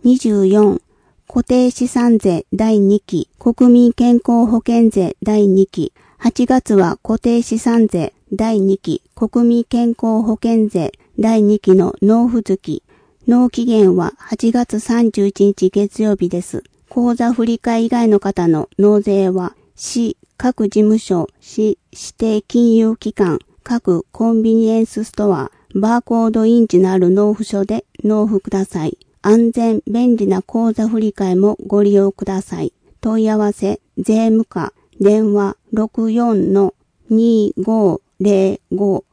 24、固定資産税第2期、国民健康保険税第2期。8月は固定資産税第2期、国民健康保険税第2期の納付月。納期限は8月31日月曜日です。口座振替以外の方の納税は、市各事務所、市指定金融機関、各コンビニエンスストア、バーコード印字のある納付書で納付ください。安全、便利な口座振替もご利用ください。問い合わせ、税務課、電話 64-2505